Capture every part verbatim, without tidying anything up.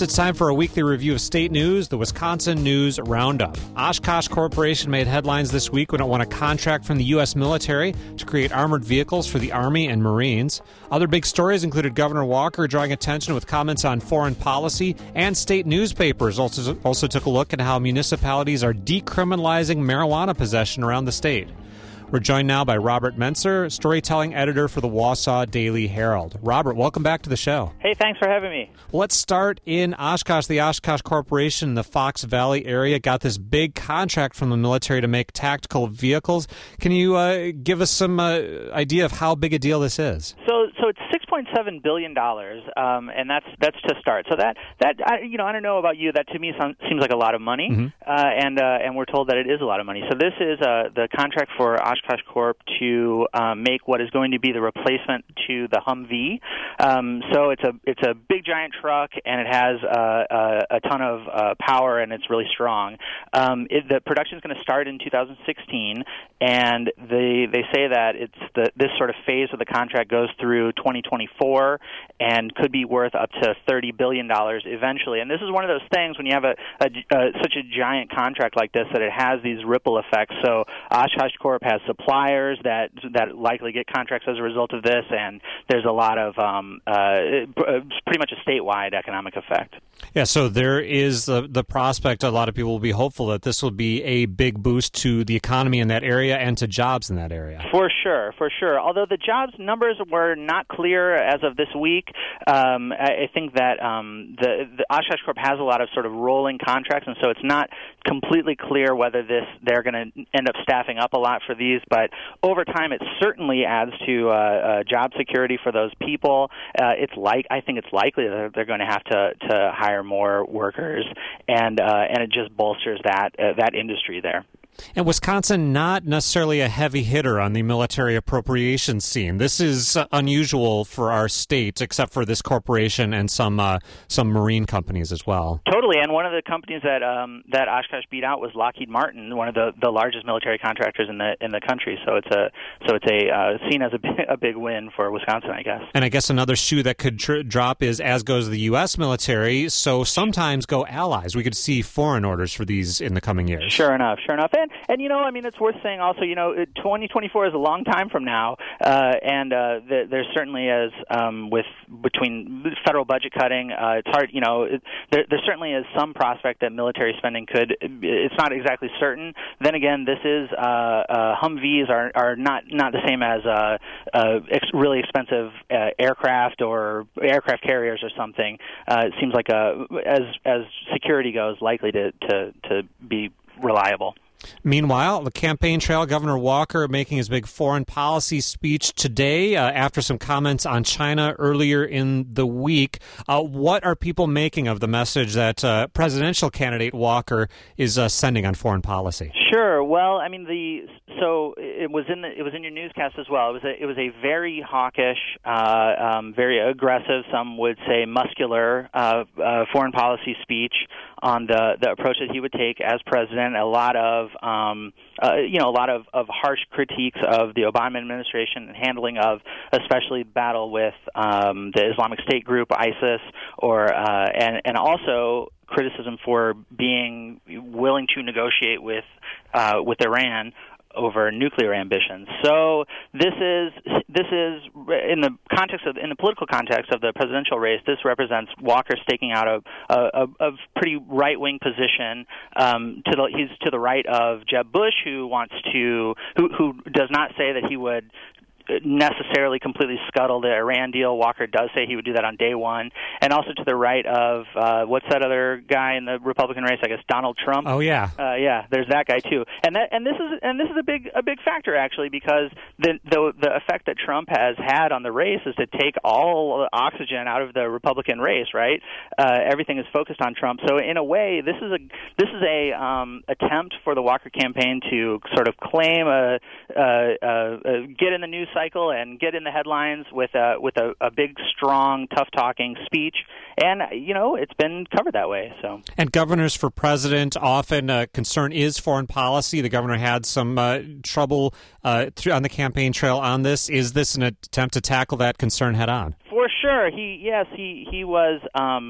First, it's time for a weekly review of state news, the Wisconsin News Roundup. Oshkosh Corporation made headlines this week when it won a contract from the U S military to create armored vehicles for the Army and Marines. Other big stories included Governor Walker drawing attention with comments on foreign policy, and state newspapers also, also took a look at how municipalities are decriminalizing marijuana possession around the state. We're joined now by Robert Mentzer, storytelling editor for the Wausau Daily Herald. Robert, welcome back to the show. Hey, thanks for having me. Let's start in Oshkosh. The Oshkosh Corporation in the Fox Valley area got this big contract from the military to make tactical vehicles. Can you uh, give us some uh, idea of how big a deal this is? So, so it's six point seven billion dollars, um, and that's that's to start. So that that I, you know, I don't know about you, that to me sounds, seems like a lot of money, mm-hmm. uh, and uh, and we're told that it is a lot of money. So this is uh, the contract for Oshkosh Corp to um, make what is going to be the replacement to the Humvee. Um, so it's a it's a big giant truck, and it has uh, a, a ton of uh, power, and it's really strong. Um, it, the production is going to start in two thousand sixteen, and they they say that it's the this sort of phase of the contract goes through twenty twenty-four and could be worth up to thirty billion dollars eventually. And this is one of those things when you have a, a, a such a giant contract like this that it has these ripple effects. So Oshkosh Corp has suppliers that that likely get contracts as a result of this, and there's a lot of um, uh, pretty much a statewide economic effect. Yeah, so there is the, the prospect, a lot of people will be hopeful that this will be a big boost to the economy in that area and to jobs in that area. For sure, for sure. Although the jobs numbers were not clear as of this week, um, I, I think that um, the, the Oshkosh Corp has a lot of sort of rolling contracts, and so it's not completely clear whether this they're going to end up staffing up a lot for these, but over time it certainly adds to uh, uh, job security for those people. Uh, it's like I think it's likely that they're going to have to, to hire more workers, and uh, and it just bolsters that uh, that industry there. And Wisconsin, not necessarily a heavy hitter on the military appropriation scene. This is uh, unusual for our state, except for this corporation and some uh, some marine companies as well. Totally, and one of the companies that um, that Oshkosh beat out was Lockheed Martin, one of the, the largest military contractors in the in the country. So it's a so it's a uh, seen as a big, a big win for Wisconsin, I guess. And I guess another shoe that could tr- drop is as goes the U S military. So sometimes go allies. We could see foreign orders for these in the coming years. Sure enough, sure enough. And, and you know, I mean, it's worth saying also, you know, twenty twenty-four is a long time from now, uh, and uh, th- there's certainly, as um, with between federal budget cutting, uh, it's hard, you know, it, there, there certainly is some prospect that military spending could, it's not exactly certain. Then again, this is, uh, uh, Humvees are, are not, not the same as uh, uh, ex- really expensive uh, aircraft or aircraft carriers or something. Uh, it seems like, a, as, as security goes, likely to, to, to be reliable. Meanwhile, the campaign trail, Governor Walker making his big foreign policy speech today uh, after some comments on China earlier in the week. Uh, what are people making of the message that uh, presidential candidate Walker is uh, sending on foreign policy? Sure. Well, I mean, the so it was in the it was in your newscast as well. It was a it was a very hawkish, uh, um, very aggressive, some would say muscular uh, uh, foreign policy speech on the the approach that he would take as president. A lot of um, uh, you know a lot of, of harsh critiques of the Obama administration and handling of especially battle with um, the Islamic State group ISIS, or uh, and and also criticism for being willing to negotiate with uh, with Iran over nuclear ambitions. So this is this is in the context of in the political context of the presidential race. This represents Walker staking out a a, a pretty right wing position. Um, to the he's to the right of Jeb Bush, who wants to who who does not say that he would necessarily completely scuttle the Iran deal. Walker does say he would do that on day one. And also to the right of, uh, what's that other guy in the Republican race? I guess Donald Trump. Oh, yeah. Uh, yeah, there's that guy, too. And that, and this is and this is a big a big factor, actually, because the, the, the effect that Trump has had on the race is to take all oxygen out of the Republican race, right? Uh, everything is focused on Trump. So in a way, this is a this is a um, attempt for the Walker campaign to sort of claim a, a, a, a get in the news cycle and get in the headlines with a with a, a big, strong, tough-talking speech, and you know it's been covered that way. So, and governors for president, often uh, concern is foreign policy. The governor had some uh, trouble uh, th- on the campaign trail on this. Is this an attempt to tackle that concern head on? For sure, he yes he he was. Um,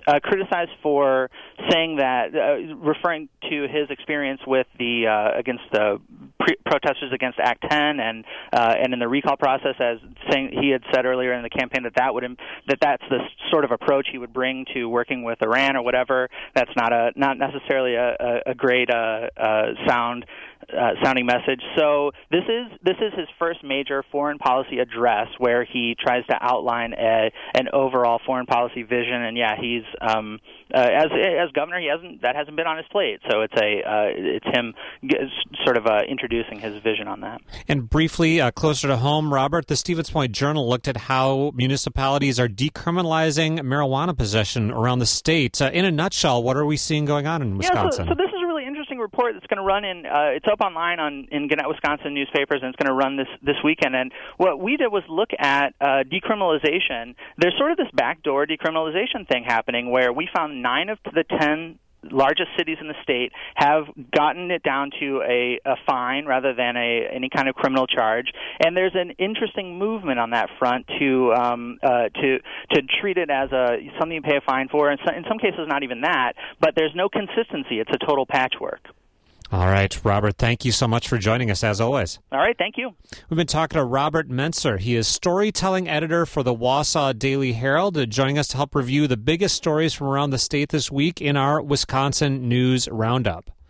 uh, criticized for saying that, uh, referring to his experience with the uh, against the pre- protesters against Act ten and uh, and in the recall process, as saying he had said earlier in the campaign that that would that that's the sort of approach he would bring to working with Iran or whatever. That's not a not necessarily a, a, a great uh, uh, sound. Uh, sounding message. So this is this is his first major foreign policy address where he tries to outline a, an overall foreign policy vision. And yeah, he's um, uh, as as governor, he hasn't that hasn't been on his plate. So it's a uh, it's him g- sort of uh, introducing his vision on that. And briefly, uh, closer to home, Robert, the Stevens Point Journal looked at how municipalities are decriminalizing marijuana possession around the state. Uh, in a nutshell, what are we seeing going on in Wisconsin? Yeah, so, so this is a really interesting report that's going to run in. Uh, it's up online on in Gannett, Wisconsin newspapers, and it's going to run this this weekend. And what we did was look at uh, decriminalization. There's sort of this backdoor decriminalization thing happening where we found nine of the ten largest cities in the state have gotten it down to a, a fine rather than a any kind of criminal charge, and there's an interesting movement on that front to um, uh, to to treat it as a something you pay a fine for. In some, in some cases, not even that, but there's no consistency. It's a total patchwork. All right, Robert, thank you so much for joining us, as always. All right, thank you. We've been talking to Robert Mentzer. He is storytelling editor for the Wausau Daily Herald, uh, joining us to help review the biggest stories from around the state this week in our Wisconsin News Roundup.